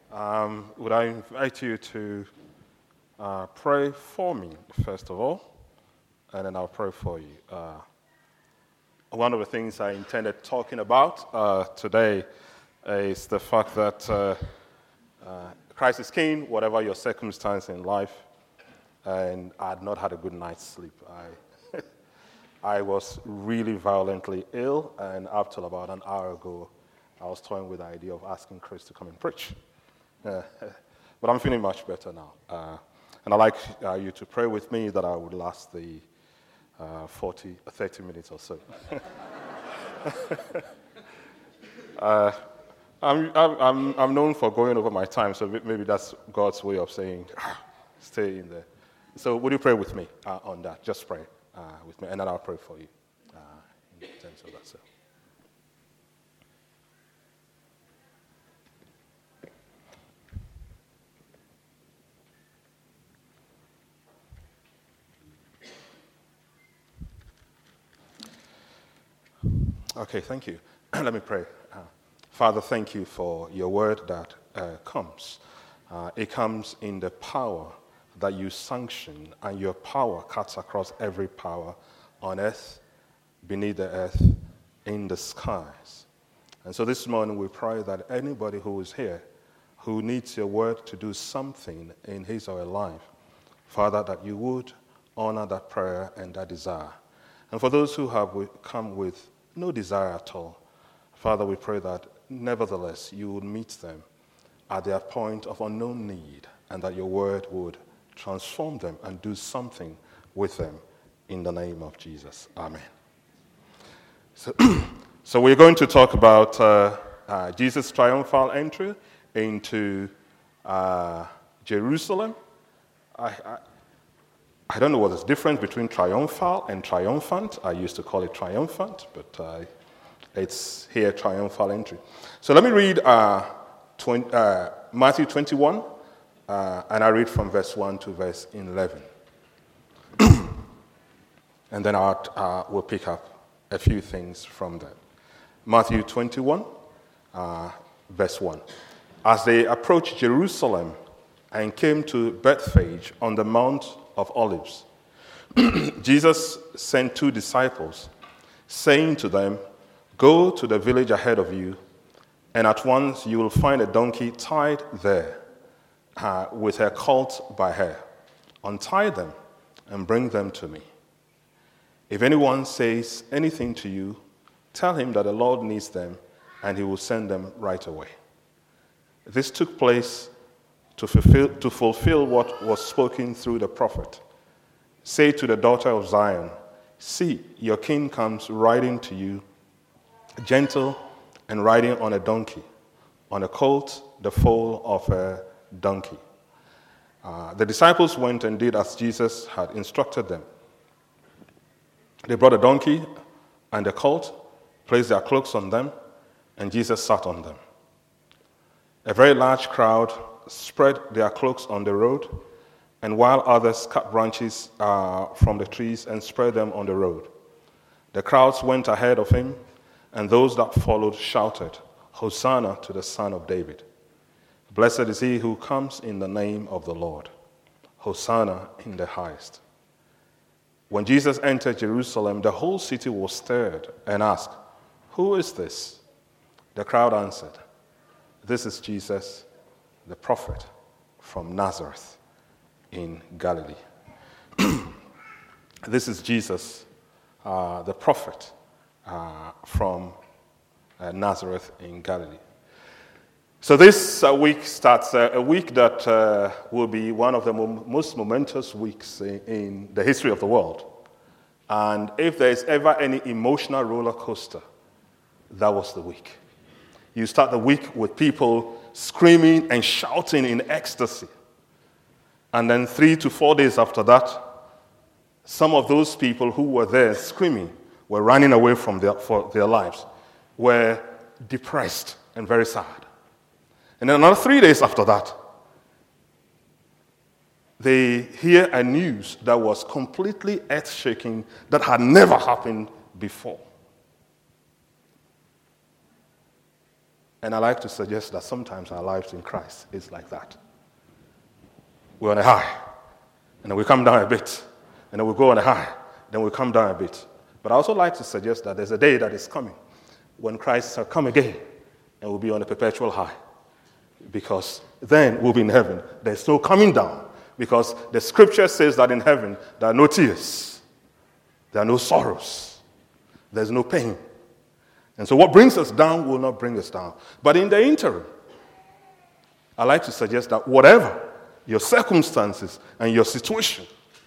Would I invite you to pray for me, first of all, and then I'll pray for you. One of the things I intended talking about today is the fact that Christ is king, whatever your circumstance in life, and I had not had a good night's sleep. I was really violently ill, and up till about an hour ago, I was toying with the idea of asking Chris to come and preach. But I'm feeling much better now. And I'd like you to pray with me that I would last the 30 minutes or so. I'm known for going over my time, so maybe that's God's way of saying, stay in there. So would you pray with me on that? Just pray with me, and then I'll pray for you in terms of that. So. Okay, thank you. Let me pray. Father, thank you for your word that comes. It comes in the power that you sanction, and your power cuts across every power on earth, beneath the earth, in the skies. And so this morning we pray that anybody who is here who needs your word to do something in his or her life, Father, that you would honor that prayer and that desire. And for those who have come with no desire at all, Father, we pray that nevertheless you would meet them at their point of unknown need, and that your word would transform them and do something with them in the name of Jesus. Amen. So we're going to talk about Jesus' triumphal entry into Jerusalem. I don't know what is the difference between triumphal and triumphant. I used to call it triumphant, but it's here triumphal entry. So let me read Matthew 21, and I read from verse 1 to verse 11. And then we'll pick up a few things from that. Matthew 21, verse 1. As they approached Jerusalem and came to Bethphage on the Mount of Olives, Jesus sent 2 disciples, saying to them, "Go to the village ahead of you, and at once you will find a donkey tied there, with her colt by her. Untie them and bring them to me. If anyone says anything to you, tell him that the Lord needs them, and he will send them right away." This took place to fulfill what was spoken through the prophet. "Say to the daughter of Zion, see, your king comes riding to you, gentle and riding on a donkey, on a colt, the foal of a donkey." The disciples went and did as Jesus had instructed them. They brought a donkey and a colt, placed their cloaks on them, and Jesus sat on them. A very large crowd spread their cloaks on the road, and while others cut branches from the trees and spread them on the road. The crowds went ahead of him, and those that followed shouted, "Hosanna to the Son of David. Blessed is he who comes in the name of the Lord. Hosanna in the highest." When Jesus entered Jerusalem, the whole city was stirred and asked, "Who is this?" The crowd answered, "This is Jesus, the prophet from Nazareth in Galilee." This is Jesus, the prophet from Nazareth in Galilee. So this week starts a week that will be one of the most momentous weeks in the history of the world. And if there is ever any emotional roller coaster, that was the week. You start the week with people screaming and shouting in ecstasy. And then 3 to 4 days after that, some of those people who were there screaming were running away for their lives, were depressed and very sad. And then another 3 days after that, they hear a news that was completely earth-shaking, that had never happened before. And I like to suggest that sometimes our lives in Christ is like that. We're on a high, and then we come down a bit, and then we go on a high, then we come down a bit. But I also like to suggest that there's a day that is coming when Christ shall come again, and we'll be on a perpetual high. Because then we'll be in heaven. There's no coming down. Because the scripture says that in heaven there are no tears. There are no sorrows. There's no pain. And so what brings us down will not bring us down. But in the interim, I like to suggest that whatever your circumstances and your situation,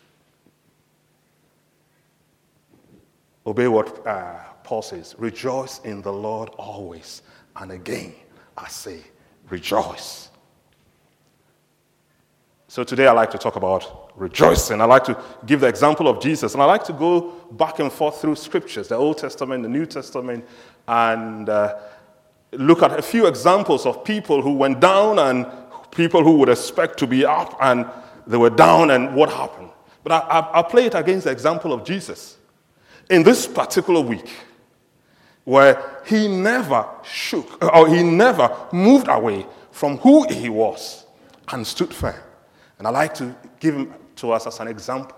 obey what Paul says. Rejoice in the Lord always. And again, I say, rejoice. So today I like to talk about rejoicing. I like to give the example of Jesus. And I like to go back and forth through scriptures, the Old Testament, the New Testament, and look at a few examples of people who went down and people who would expect to be up and they were down and what happened. But I'll play it against the example of Jesus. In this particular week, where he never shook, or he never moved away from who he was and stood firm. And I like to give him to us as an example.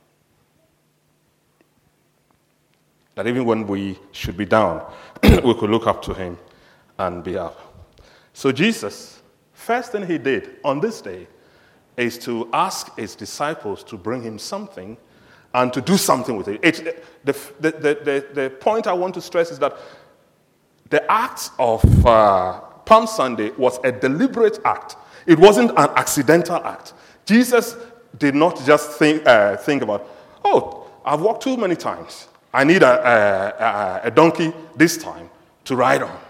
That even when we should be down, we could look up to him and be up. So Jesus, first thing he did on this day is to ask his disciples to bring him something and to do something with it. The point I want to stress is that the act of Palm Sunday was a deliberate act. It wasn't an accidental act. Jesus did not just think about, oh, I've walked too many times. I need a donkey this time to ride on.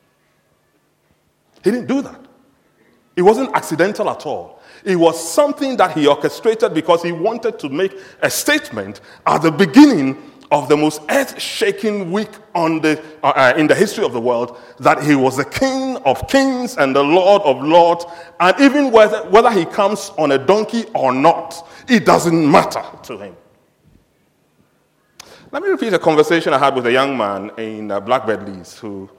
He didn't do that. It wasn't accidental at all. It was something that he orchestrated because he wanted to make a statement at the beginning of the most earth-shaking week in the history of the world, that he was the King of kings and the Lord of lords, and even whether he comes on a donkey or not, it doesn't matter to him. Let me repeat a conversation I had with a young man in Blackbird Leeds who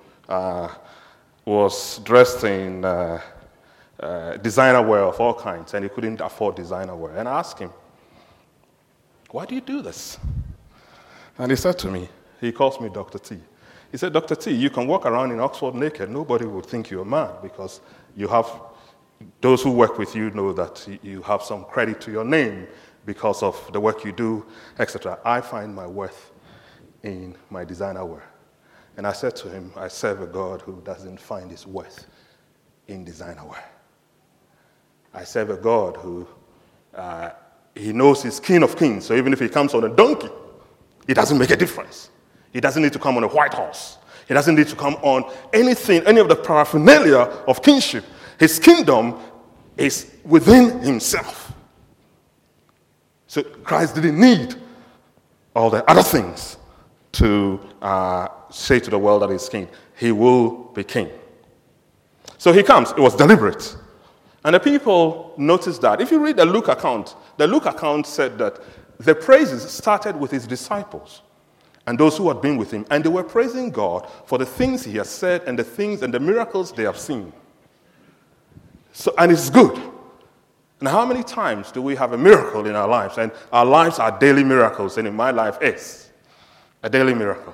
was dressed in designer wear of all kinds, and he couldn't afford designer wear. And I asked him, why do you do this? And he said to me, he calls me Dr. T. He said, Dr. T, you can walk around in Oxford naked. Nobody would think you're mad because you have, those who work with you know that you have some credit to your name because of the work you do, etc. I find my worth in my designer wear. And I said to him, I serve a God who doesn't find his worth in designer wear. I serve a God who, he knows he's King of kings. So even if he comes on a donkey, it doesn't make a difference. He doesn't need to come on a white horse. He doesn't need to come on anything, any of the paraphernalia of kingship. His kingdom is within himself. So Christ didn't need all the other things to say to the world that he's king. He will be king. So he comes. It was deliberate. And the people noticed that. If you read the Luke account said that the praises started with his disciples and those who had been with him, and they were praising God for the things he has said and the things and the miracles they have seen. So, and it's good. And how many times do we have a miracle in our lives? And our lives are daily miracles, and in my life is a daily miracle.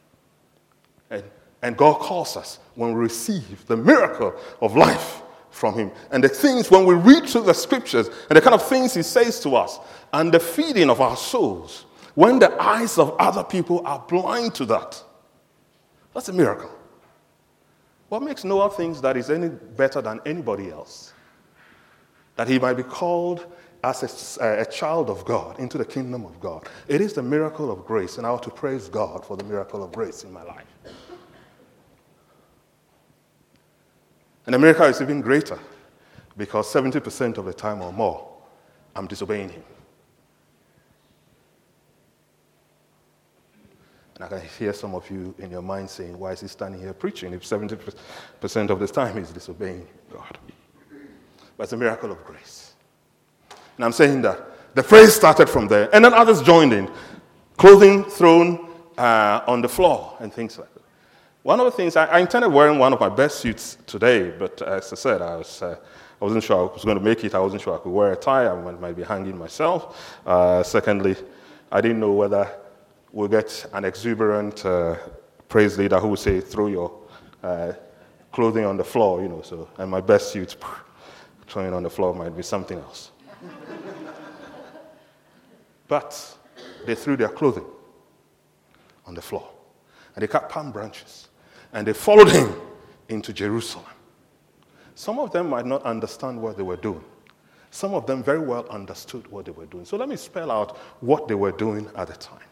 And God calls us when we receive the miracle of life from him. And the things, when we read through the scriptures, and the kind of things he says to us, and the feeding of our souls, when the eyes of other people are blind to that, that's a miracle. What makes Noah think that he's any better than anybody else? That he might be called as a child of God into the kingdom of God. It is the miracle of grace, and I ought to praise God for the miracle of grace in my life. And the miracle is even greater because 70% of the time or more, I'm disobeying him. And I can hear some of you in your mind saying, why is he standing here preaching if 70% of the time he's disobeying God? But it's a miracle of grace. And I'm saying that the praise started from there, and then others joined in, clothing thrown on the floor and things like that. One of the things, I intended wearing one of my best suits today, but as I said, I wasn't sure I was going to make it. I wasn't sure I could wear a tie. I might be hanging myself. Secondly, I didn't know whether we'll get an exuberant praise leader who will say, throw your clothing on the floor, so, and my best suit, throwing on the floor might be something else. But they threw their clothing on the floor, and they cut palm branches, and they followed him into Jerusalem. Some of them might not understand what they were doing. Some of them very well understood what they were doing. So let me spell out what they were doing at the time.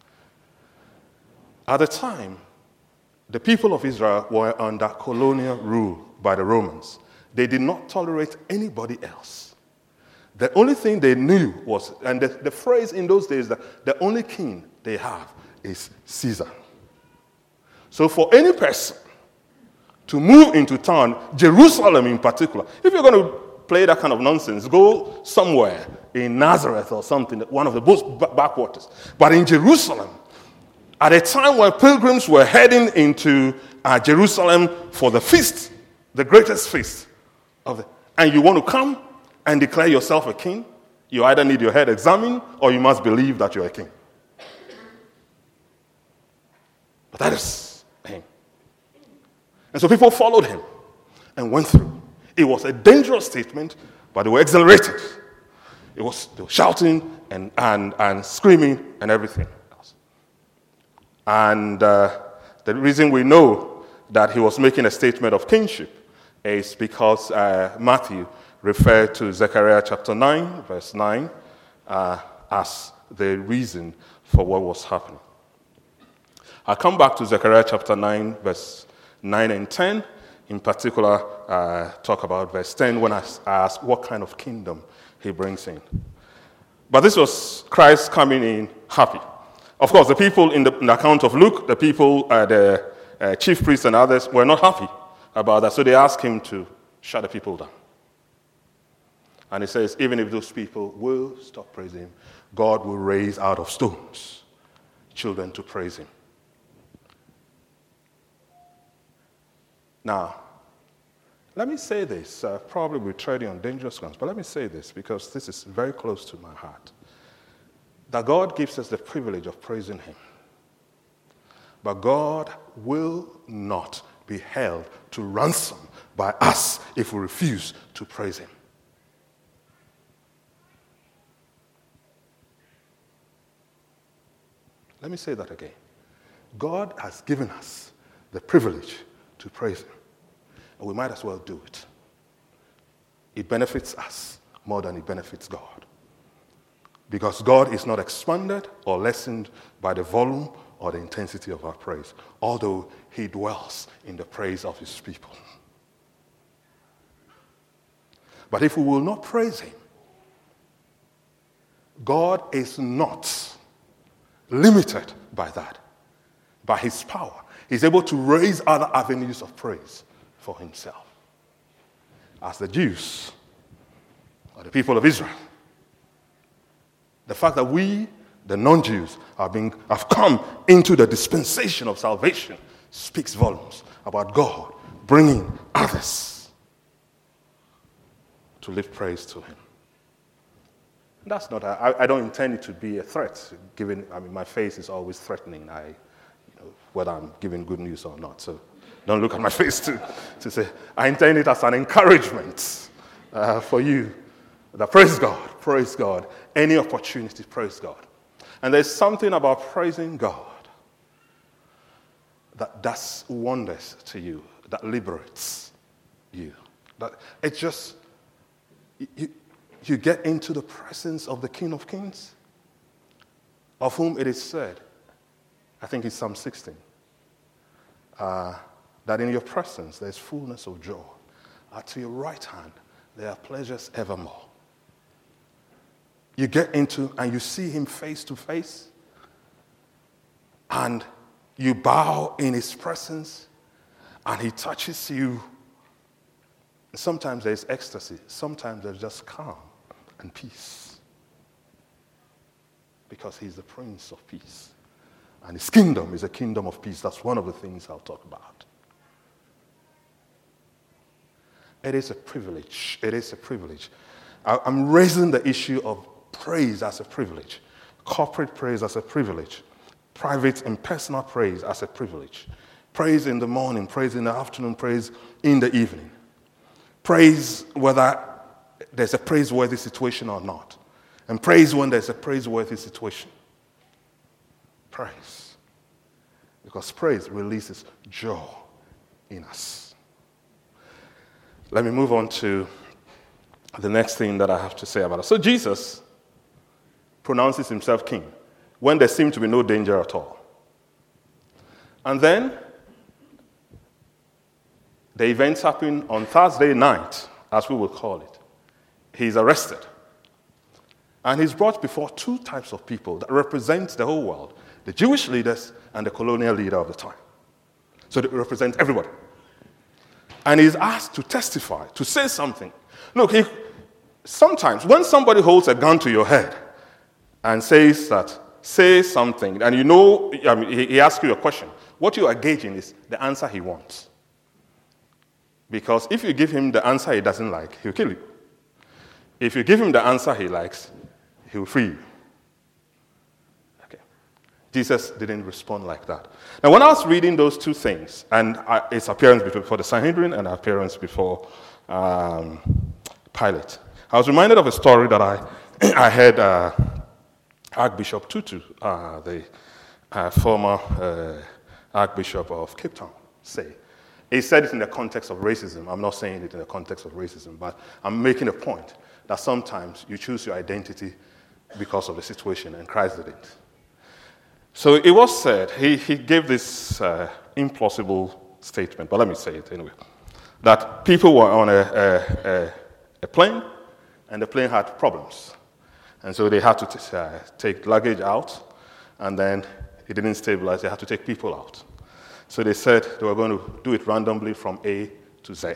At the time, the people of Israel were under colonial rule by the Romans. They did not tolerate anybody else. The only thing they knew was, and the phrase in those days, that the only king they have is Caesar. So for any person to move into town, Jerusalem in particular, if you're going to play that kind of nonsense, go somewhere in Nazareth or something, one of the most backwaters. But in Jerusalem, at a time when pilgrims were heading into Jerusalem for the feast, the greatest feast, and you want to come and declare yourself a king, you either need your head examined or you must believe that you're a king. But that is him. And so people followed him and went through. It was a dangerous statement, but they were exhilarated. They were shouting and screaming and everything. And the reason we know that he was making a statement of kingship is because Matthew referred to Zechariah chapter 9, verse 9, as the reason for what was happening. I'll come back to Zechariah chapter 9, verse 9 and 10. In particular, talk about verse 10 when I ask what kind of kingdom he brings in. But this was Christ coming in happy. Of course, the people in the account of Luke, the people, the chief priests and others were not happy about that. So they asked him to shut the people down. And he says, even if those people will stop praising him, God will raise out of stones children to praise him. Now, let me say this. Probably we're treading on dangerous grounds, but let me say this because this is very close to my heart. That God gives us the privilege of praising him. But God will not be held to ransom by us if we refuse to praise him. Let me say that again. God has given us the privilege to praise him. And we might as well do it. It benefits us more than it benefits God. Because God is not expanded or lessened by the volume or the intensity of our praise, although he dwells in the praise of his people. But if we will not praise him, God is not limited by that. By his power, he's able to raise other avenues of praise for himself. As the Jews, or the people of Israel, the fact that we, the non-Jews, have come into the dispensation of salvation speaks volumes about God bringing others to lift praise to him. That's not, I don't intend it to be a threat, given, my face is always threatening, whether I'm giving good news or not. So don't look at my face to say, I intend it as an encouragement for you. That praise God, any opportunity, praise God. And there's something about praising God that does wonders to you, that liberates you. That it just, you get into the presence of the King of Kings, of whom it is said, I think it's Psalm 16, that in your presence there's fullness of joy. At your right hand there are pleasures evermore. You get into and you see him face to face, and you bow in his presence, and he touches you. Sometimes there's ecstasy, sometimes there's just calm and peace, because he's the Prince of Peace. And his kingdom is a kingdom of peace. That's one of the things I'll talk about. It is a privilege. It is a privilege. I'm raising the issue of praise as a privilege. Corporate praise as a privilege. Private and personal praise as a privilege. Praise in the morning, praise in the afternoon, praise in the evening. Praise whether there's a praiseworthy situation or not. And praise when there's a praiseworthy situation. Praise. Because praise releases joy in us. Let me move on to the next thing that I have to say about it. So Jesus pronounces himself king when there seemed to be no danger at all. And then the events happen on Thursday night, as we will call it. He's arrested. And he's brought before two types of people that represent the whole world, the Jewish leaders and the colonial leader of the time. So they represent everybody. And he's asked to testify, to say something. Look, sometimes when somebody holds a gun to your head and says that, say something, and he asks you a question, what you are gauging is the answer he wants. Because if you give him the answer he doesn't like, he'll kill you. If you give him the answer he likes, he'll free you. Okay. Jesus didn't respond like that. Now, when I was reading those two things, and his appearance before the Sanhedrin and appearance before Pilate, I was reminded of a story that I heard Archbishop Tutu, the former Archbishop of Cape Town, say. He said it in the context of racism. I'm not saying it in the context of racism, but I'm making a point that sometimes you choose your identity because of the situation, and Christ didn't. So it was said, he gave this implausible statement, but let me say it anyway, that people were on a plane, and the plane had problems. And so they had to take luggage out, and then it didn't stabilize. They had to take people out. So they said they were going to do it randomly from A to Z.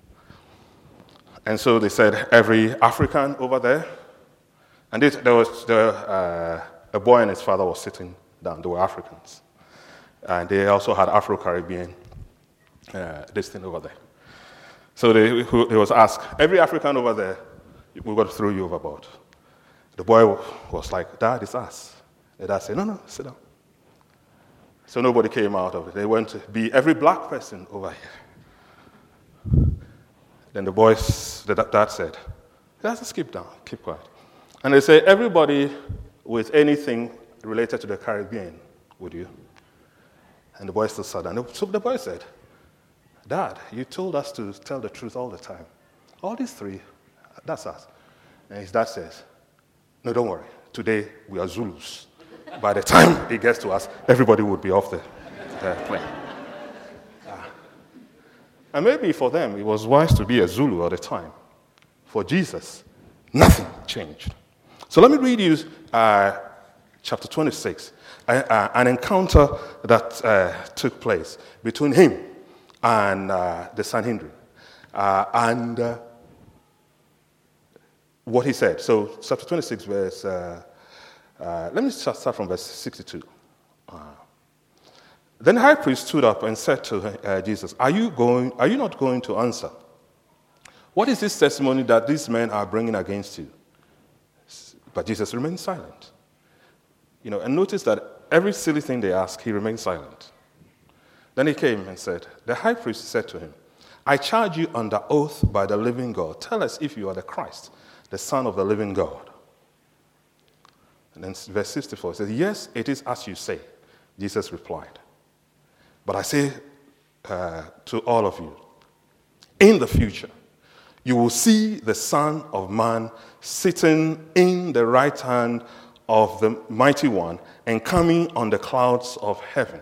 And so they said every African over there, and there was a boy and his father was sitting down. They were Africans. And they also had Afro-Caribbean, this thing over there. So they was asked, every African over there, we're going to throw you overboard. The boy was like, Dad, it's us. The dad said, no, sit down. So nobody came out of it. They went to be every black person over here. Then the dad said, let's keep down, keep quiet. And they say, everybody with anything related to the Caribbean, would you? And the boy still sat down. So the boy said, Dad, you told us to tell the truth all the time. All these three, that's us. And his dad says, no, don't worry. Today we are Zulus. By the time it gets to us, everybody would be off the plane. And maybe for them, it was wise to be a Zulu at the time. For Jesus, nothing changed. So let me read you chapter 26, an encounter that took place between him and the Sanhedrin. And what he said. So chapter 26, verse... let me start from verse 62. Then the high priest stood up and said to Jesus, Are you not going to answer? What is this testimony that these men are bringing against you? But Jesus remained silent. And notice that every silly thing they ask, he remained silent. Then he came and said, the high priest said to him, I charge you under oath by the living God. Tell us if you are the Christ, the Son of the living God. And then verse 64 says, Yes, it is as you say, Jesus replied. But I say to all of you, in the future, you will see the Son of Man sitting in the right hand of the Mighty One and coming on the clouds of heaven.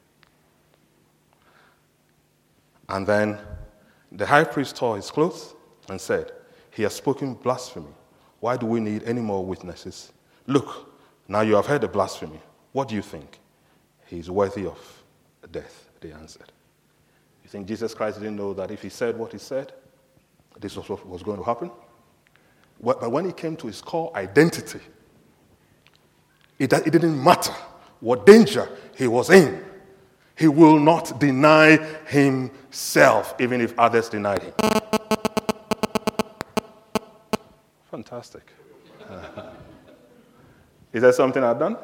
And then the high priest tore his clothes and said, He has spoken blasphemy. Why do we need any more witnesses? Look, now you have heard the blasphemy. What do you think? He is worthy of death, they answered. You think Jesus Christ didn't know that if he said what he said, this was what was going to happen? But when he came to his core identity, it didn't matter what danger he was in, he will not deny himself, even if others denied him. Fantastic. Is that something I've done?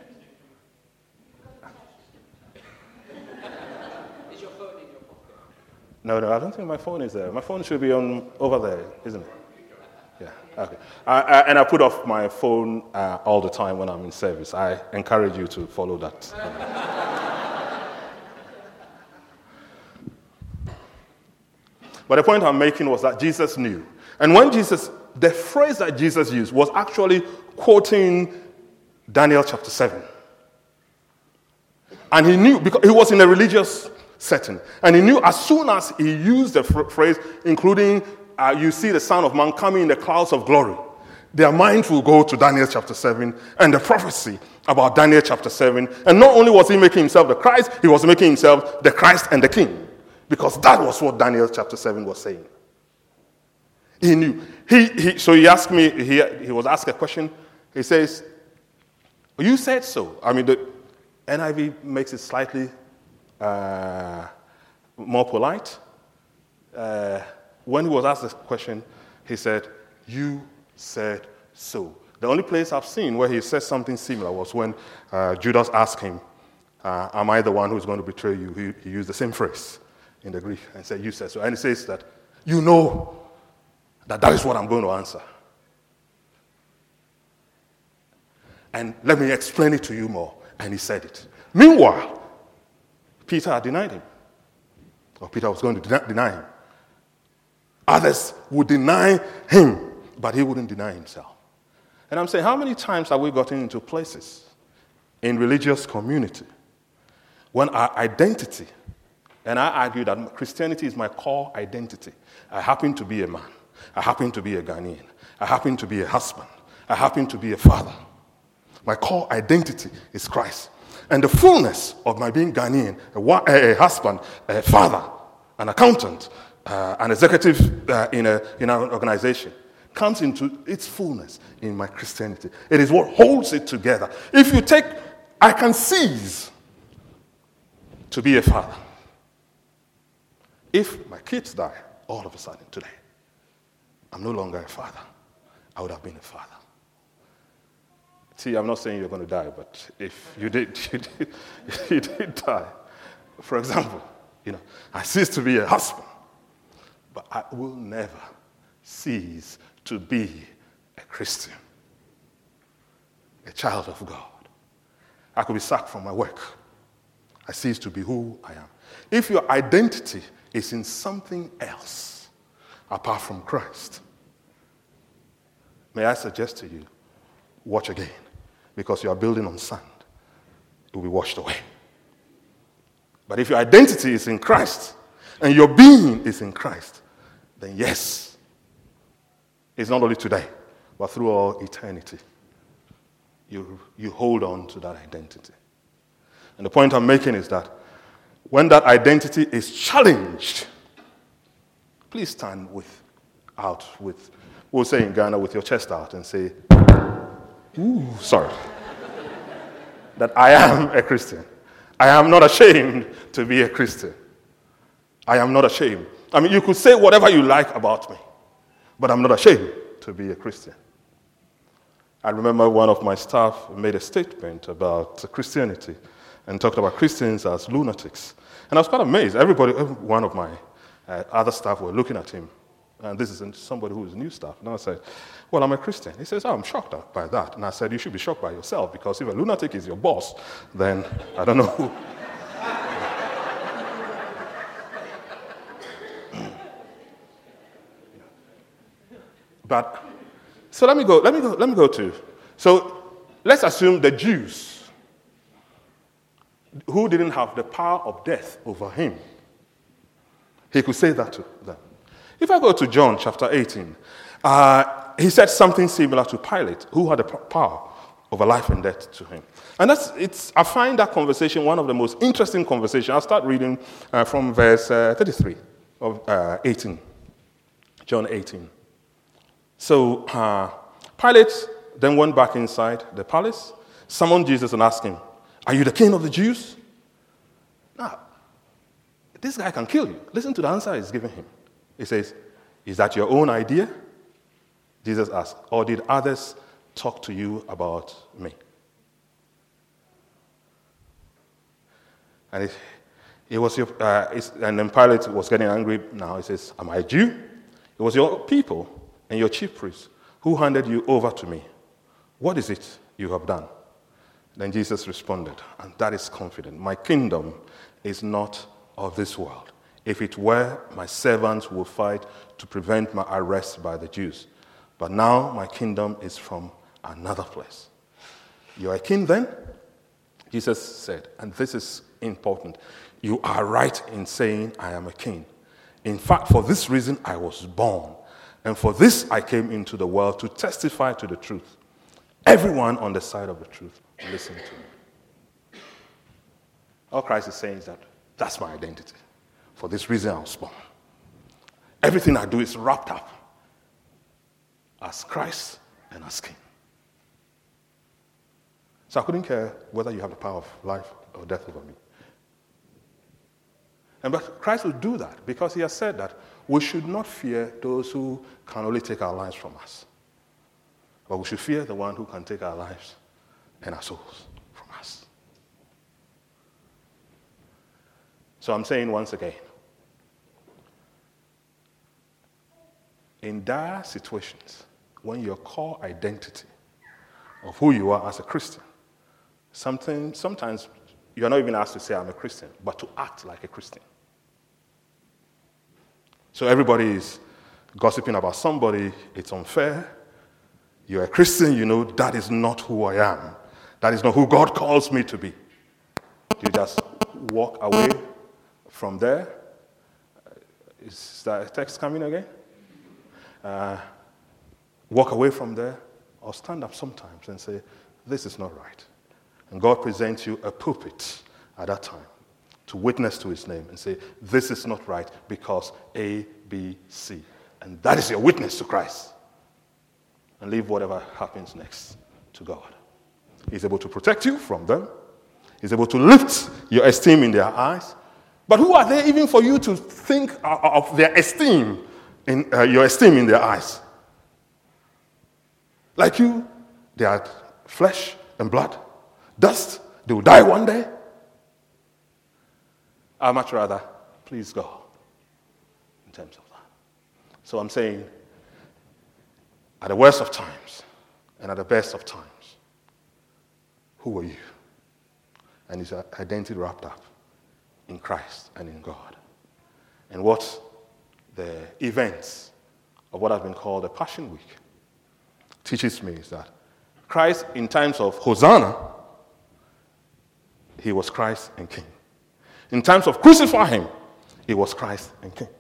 Is your phone in your pocket? No, I don't think my phone is there. My phone should be over there, isn't it? Yeah, okay. And I put off my phone all the time when I'm in service. I encourage you to follow that. But the point I'm making was that Jesus knew. And when the phrase that Jesus used was actually quoting Daniel chapter 7. And he knew, because he was in a religious setting, and he knew as soon as he used the phrase, including, you see the Son of Man coming in the clouds of glory, their mind will go to Daniel chapter 7 and the prophecy about Daniel chapter 7. And not only was he making himself the Christ, he was making himself the Christ and the King. Because that was what Daniel chapter 7 was saying. He knew. So he asked me, he was asked a question. He says, you said so. I mean, the NIV makes it slightly more polite. When he was asked this question, he said, you said so. The only place I've seen where he said something similar was when Judas asked him, am I the one who's going to betray you? He used the same phrase in the Greek and said, you said so. And he says that, you know that is what I'm going to answer. And let me explain it to you more. And he said it. Meanwhile, Peter had denied him. Or Peter was going to deny him. Others would deny him, but he wouldn't deny himself. And I'm saying, how many times have we gotten into places in religious community when our identity, and I argue that Christianity is my core identity. I happen to be a man. I happen to be a Ghanaian. I happen to be a husband. I happen to be a father. My core identity is Christ. And the fullness of my being Ghanaian, a husband, a father, an accountant, an executive in an organization, comes into its fullness in my Christianity. It is what holds it together. If you take, I can cease to be a father. If my kids die all of a sudden today, I'm no longer a father. I would have been a father. See, I'm not saying you're going to die, but if you did die. For example, I cease to be a husband, but I will never cease to be a Christian, a child of God. I could be sacked from my work. I cease to be who I am. If your identity is in something else apart from Christ, may I suggest to you, watch again, because you are building on sand. It will be washed away. But if your identity is in Christ and your being is in Christ, then yes, it's not only today, but through all eternity, you hold on to that identity. And the point I'm making is that when that identity is challenged, please stand we'll say in Ghana, with your chest out and say, that I am a Christian. I am not ashamed to be a Christian. I am not ashamed. I mean, you could say whatever you like about me, but I'm not ashamed to be a Christian. I remember one of my staff made a statement about Christianity and talked about Christians as lunatics. And I was quite amazed. Every one of my other staff were looking at him. And this is somebody who is new staff. And I said, well, I'm a Christian. He says, I'm shocked by that. And I said, you should be shocked by yourself, because if a lunatic is your boss, then I don't know who. But, so let me go to, so let's assume the Jews who didn't have the power of death over him, he could say that to them. If I go to John chapter 18, he said something similar to Pilate, who had the power over life and death to him. And I find that conversation one of the most interesting conversations. I'll start reading from verse 33 of 18, John 18. So Pilate then went back inside the palace, summoned Jesus and asked him, Are you the king of the Jews? Now, this guy can kill you. Listen to the answer he's giving him. He says, is that your own idea? Jesus asked, or did others talk to you about me? And and then Pilate was getting angry now. He says, am I a Jew? It was your people and your chief priests who handed you over to me. What is it you have done? Then Jesus responded, and that is confident. My kingdom is not of this world. If it were, my servants would fight to prevent my arrest by the Jews. But now my kingdom is from another place. You are a king then? Jesus said, and this is important, you are right in saying I am a king. In fact, for this reason I was born, and for this I came into the world to testify to the truth. Everyone on the side of the truth, listen to me. All Christ is saying is that that's my identity. For this reason I was born. Everything I do is wrapped up as Christ and as King. So I couldn't care whether you have the power of life or death over me. But Christ will do that because he has said that we should not fear those who can only take our lives from us. But we should fear the one who can take our lives and our souls from us. So I'm saying once again, in dire situations, when your core identity of who you are as a Christian, sometimes you're not even asked to say I'm a Christian, but to act like a Christian. So everybody is gossiping about somebody, it's unfair. You're a Christian, you know that is not who I am. That is not who God calls me to be. You just walk away from there. Is that text coming again? Walk away from there or stand up sometimes and say, this is not right. And God presents you a pulpit at that time to witness to his name and say, this is not right because A, B, C. And that is your witness to Christ. And leave whatever happens next to God. He's able to protect you from them. He's able to lift your esteem in their eyes. But who are they even for you to think of their esteem, your esteem in their eyes? Like you, they are flesh and blood, dust. They will die one day. I'd much rather please God in terms of that. So I'm saying, at the worst of times and at the best of times, who are you? And his identity wrapped up in Christ and in God. And what the events of what has been called the Passion Week teaches me is that Christ, in times of Hosanna, he was Christ and King. In times of crucify him, he was Christ and King.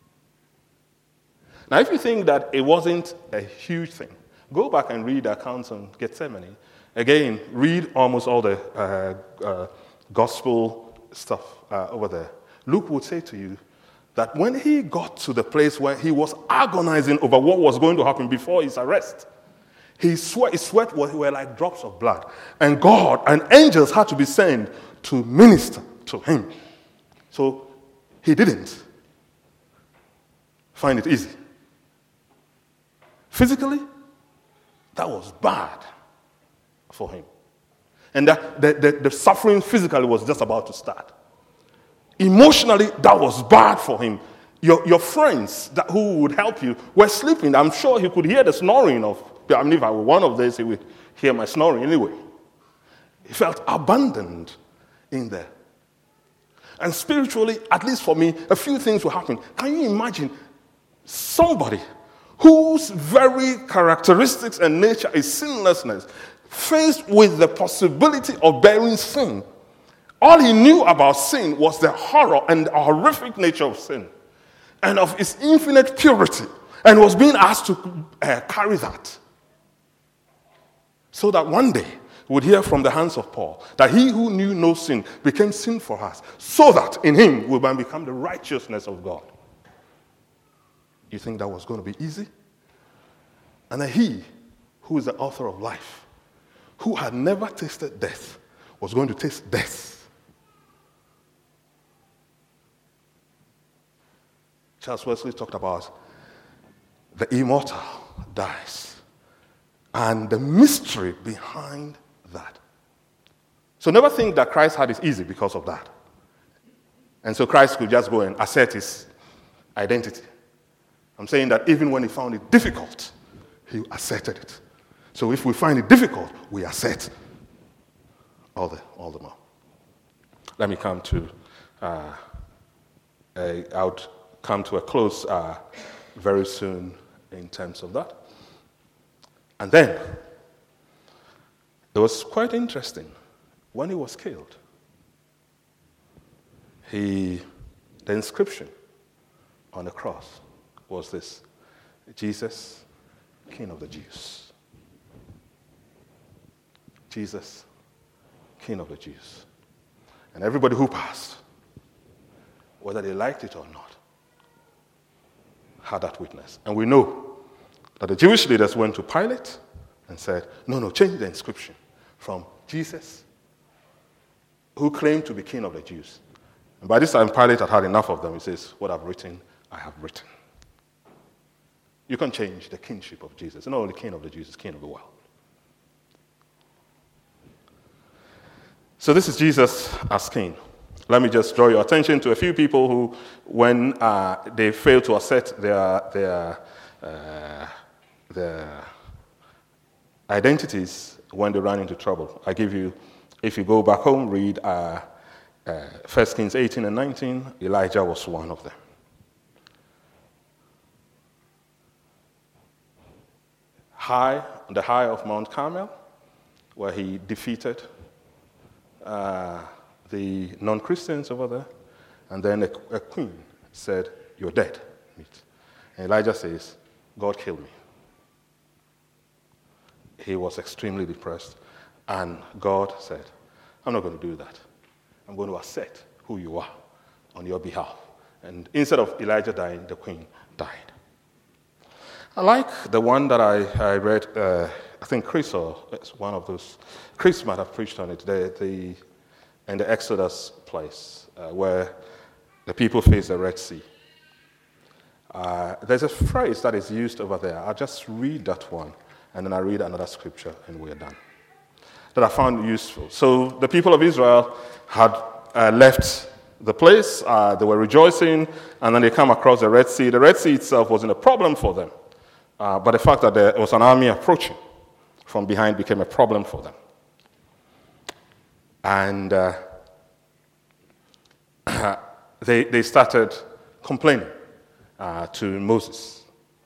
Now, if you think that it wasn't a huge thing, go back and read the accounts on Gethsemane. Again, read almost all the gospel stuff over there. Luke would say to you that when he got to the place where he was agonizing over what was going to happen before his arrest, his sweat were like drops of blood. And God and angels had to be sent to minister to him. So he didn't find it easy. Physically, that was bad for him. And the suffering physically was just about to start. Emotionally, that was bad for him. Your friends who would help you were sleeping. I'm sure he could hear the snoring of, if I were one of these, he would hear my snoring anyway. He felt abandoned in there. And spiritually, at least for me, a few things will happen. Can you imagine somebody whose very characteristics and nature is sinlessness, faced with the possibility of bearing sin? All he knew about sin was the horror and the horrific nature of sin and of its infinite purity, and was being asked to carry that. So that one day we would hear from the hands of Paul that he who knew no sin became sin for us, so that in him we might become the righteousness of God. You think that was going to be easy? And then he, who is the author of life, who had never tasted death, was going to taste death. Charles Wesley talked about the immortal dies and the mystery behind that. So never think that Christ had it easy because of that. And so Christ could just go and assert his identity. I'm saying that even when he found it difficult, he asserted it. So if we find it difficult, we assert all the more. Let me come to a close very soon in terms of that. And then it was quite interesting. When he was killed, the inscription on the cross was this: Jesus, King of the Jews. Jesus, King of the Jews. And everybody who passed, whether they liked it or not, had that witness. And we know that the Jewish leaders went to Pilate and said, no, change the inscription from Jesus, who claimed to be King of the Jews. And by this time, Pilate had enough of them. He says, what I've written, I have written. You can change the kingship of Jesus. Not only King of the Jews, he's King of the world. So this is Jesus as King. Let me just draw your attention to a few people who, when they fail to assert their identities, when they run into trouble. I give you, if you go back home, read 1 Kings 18 and 19. Elijah was one of them. On the high of Mount Carmel, where he defeated the non-Christians over there, and then a queen said, "You're dead." And Elijah says, "God killed me." He was extremely depressed, and God said, "I'm not going to do that. I'm going to assert who you are on your behalf." And instead of Elijah dying, the queen died. I like the one that I read, I think Chris, or it's one of those, Chris might have preached on it, in the Exodus place, where the people face the Red Sea. There's a phrase that is used over there. I'll just read that one, and then I'll read another scripture, and we're done. That I found useful. So the people of Israel had left the place, they were rejoicing, and then they come across the Red Sea. The Red Sea itself wasn't a problem for them, but the fact that there was an army approaching from behind became a problem for them. And they started complaining to Moses.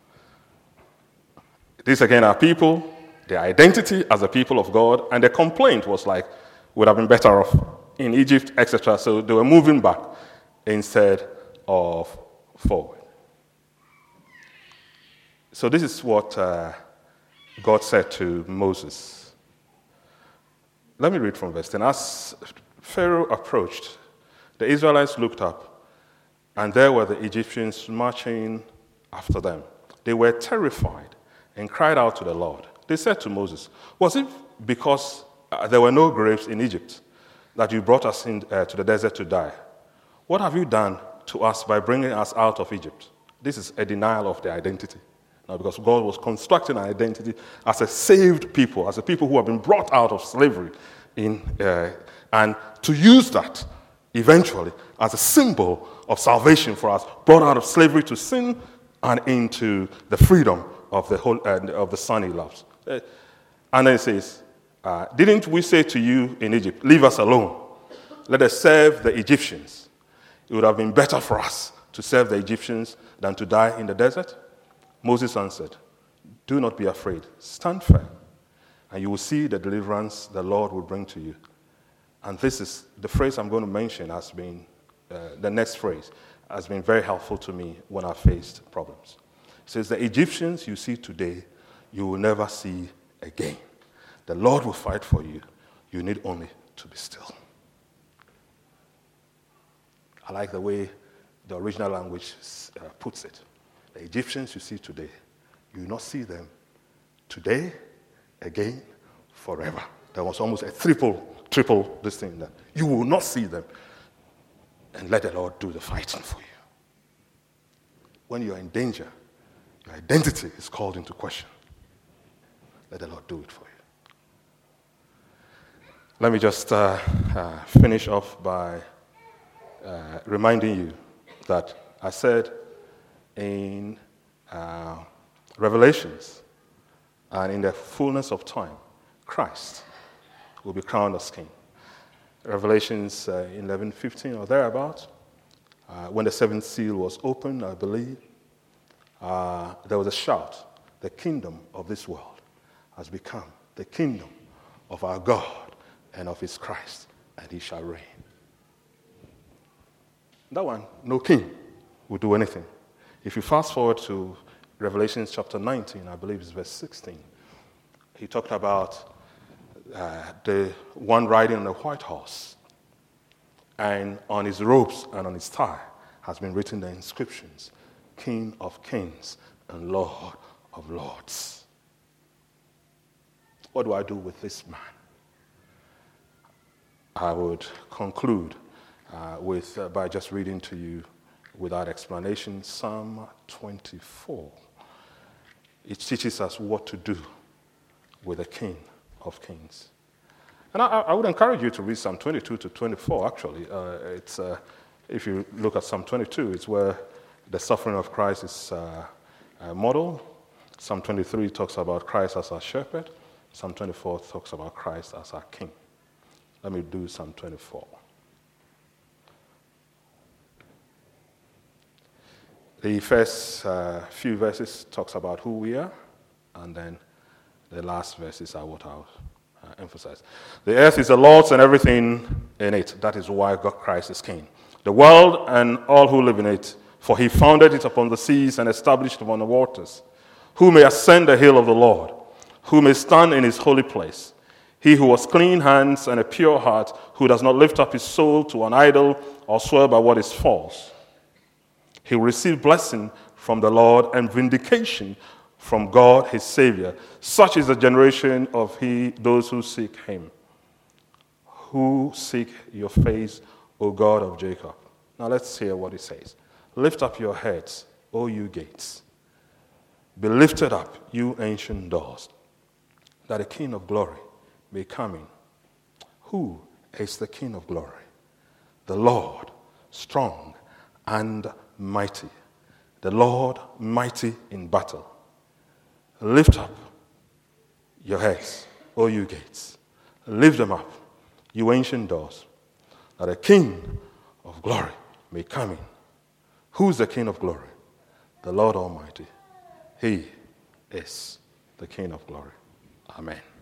These again are people, their identity as a people of God, and their complaint was like, would have been better off in Egypt, etc. So they were moving back instead of forward. So this is what God said to Moses. Let me read from verse 10. As Pharaoh approached, the Israelites looked up, and there were the Egyptians marching after them. They were terrified and cried out to the Lord. They said to Moses, "Was it because there were no graves in Egypt that you brought us to the desert to die? What have you done to us by bringing us out of Egypt?" This is a denial of their identity. Now, because God was constructing an identity as a saved people, as a people who have been brought out of slavery, and to use that eventually as a symbol of salvation for us, brought out of slavery to sin and into the freedom of the Son he loves. And then it says, "Didn't we say to you in Egypt, 'Leave us alone, let us serve the Egyptians'? It would have been better for us to serve the Egyptians than to die in the desert." Moses answered, "Do not be afraid. Stand firm, and you will see the deliverance the Lord will bring to you." And this is the phrase I'm going to mention as being, the next phrase, has been very helpful to me when I faced problems. It says, "The Egyptians you see today, you will never see again. The Lord will fight for you. You need only to be still." I like the way the original language puts it. The Egyptians you see today, you will not see them today, again, forever. There was almost a triple this thing that you will not see them. And let the Lord do the fighting for you. When you are in danger, your identity is called into question. Let the Lord do it for you. Let me just finish off by reminding you that I said in Revelations, and in the fullness of time, Christ will be crowned as king. Revelations 11:15 or thereabouts, when the seventh seal was opened, I believe, there was a shout, the kingdom of this world has become the kingdom of our God and of his Christ, and he shall reign. That one, no king will do anything. If you fast forward to Revelation chapter 19, I believe it's verse 16, he talked about the one riding on a white horse, and on his robes and on his thigh has been written the inscriptions, King of Kings and Lord of Lords. What do I do with this man? I would conclude by just reading to you without explanation Psalm 24. It teaches us what to do with the King of Kings. And I would encourage you to read Psalm 22 to 24, actually. If you look at Psalm 22, it's where the suffering of Christ is modeled. Psalm 23 talks about Christ as our shepherd. Psalm 24 talks about Christ as our king. Let me do Psalm 24. The first few verses talks about who we are, and then the last verses are what I'll emphasize. The earth is the Lord's and everything in it. That is why God Christ is king. The world and all who live in it, for he founded it upon the seas and established upon the waters. Who may ascend the hill of the Lord? Who may stand in his holy place? He who has clean hands and a pure heart, who does not lift up his soul to an idol or swear by what is false. He will receive blessing from the Lord and vindication from God his Savior. Such is the generation of those who seek him, who seek your face, O God of Jacob. Now let's hear what he says. Lift up your heads, O you gates. Be lifted up, you ancient doors, that the King of glory may come in. Who is the King of glory? The Lord, strong and mighty. The Lord, mighty in battle. Lift up your heads, O you gates. Lift them up, you ancient doors, that the King of glory may come in. Who is the King of glory? The Lord Almighty. He is the King of glory. Amen.